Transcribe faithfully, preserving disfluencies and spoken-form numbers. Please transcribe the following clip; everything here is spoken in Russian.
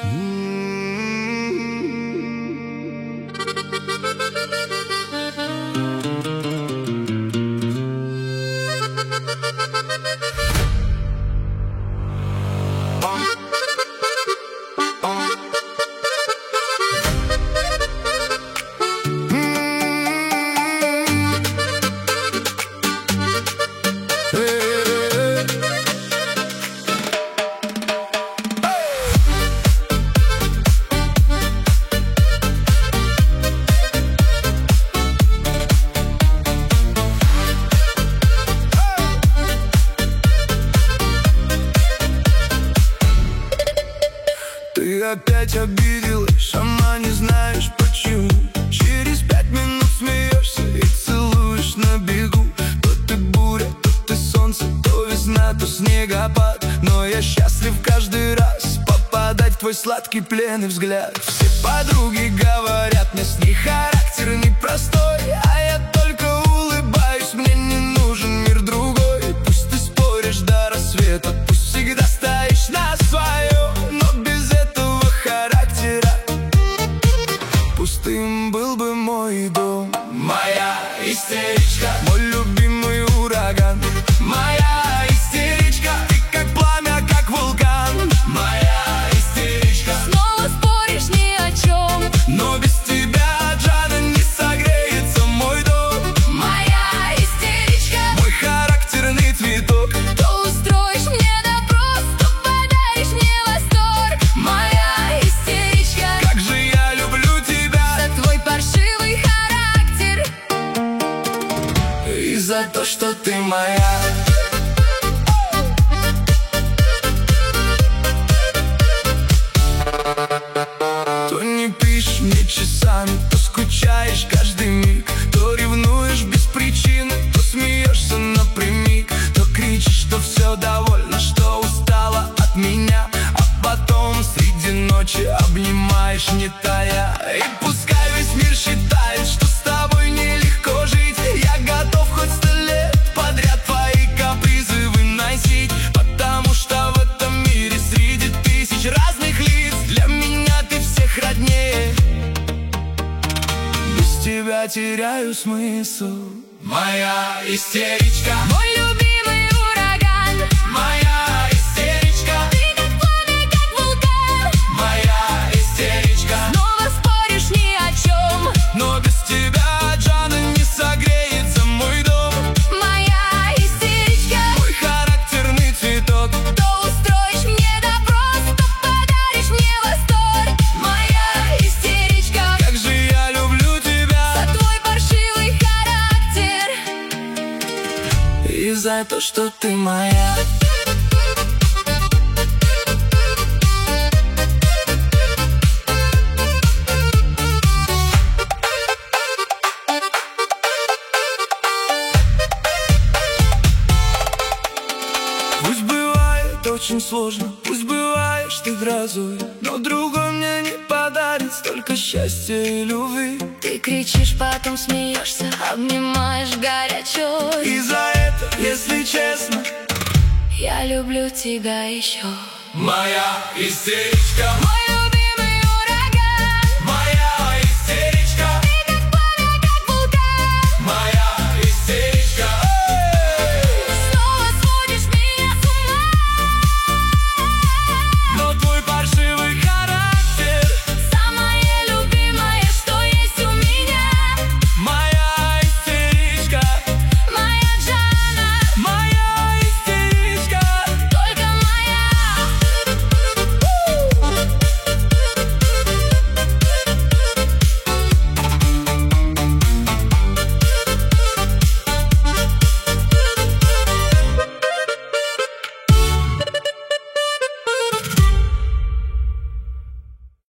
Ты опять обиделась, сама не знаешь почему. Через пять минут смеешься и целуешь на бегу. То ты буря, то ты солнце, то весна, то снегопад. Но я счастлив каждый раз попадать в твой сладкий плен и взгляд. Все подруги говорят, мне с ней характер непростой, а я только улыбаюсь, мне не нужен мир другой. Пусть ты споришь до рассвета, пусть всегда стоишь на своем, но без этого характера пустым был бы мой дом. Моя истеричка, мой любимый ураган. Моя истеричка, ты как пламя, как вулкан. Моя истеричка, снова споришь ни о чем, но без тебя, Джана, не согреется мой дом. моя истеричка. Мой характерный цветок, То устроишь мне допрос, то подаришь мне восторг. Моя истеричка, как же я люблю тебя. за твой паршивый характер И за то, что ты моя. То не пишешь мне часами, то скучаешь каждый миг, то ревнуешь без причины, то смеешься напрямик, то кричишь, что все довольно, что устала от меня, а потом среди ночи обнимаешь, не тая. И пускай весь мир считает, что с тобой нелегко жить, я готов хоть сто лет подряд твои капризы выносить, потому что в этом мире среди тысяч разных лиц для меня ты всех роднее. Без тебя теряю смысл. Моя истеричка, мой любимый ураган. моя истеричка, Ты как пламя, как вулкан. моя истеричка, Снова споришь ни о чем, но без тебя, Джана, не согреется мой дом. моя истеричка. Мой характерный цветок, То устроишь мне допрос, то подаришь мне восторг. Моя истеричка, как же я люблю тебя. за твой паршивый характер И за то, что ты моя. Пусть бывает очень сложно, пусть бываешь ты грозой, но другой мне не подарит столько счастья и любви. Ты кричишь, потом смеешься, обнимаешь горячо. И за это, если честно, Я люблю тебя еще. моя истеричка. Мой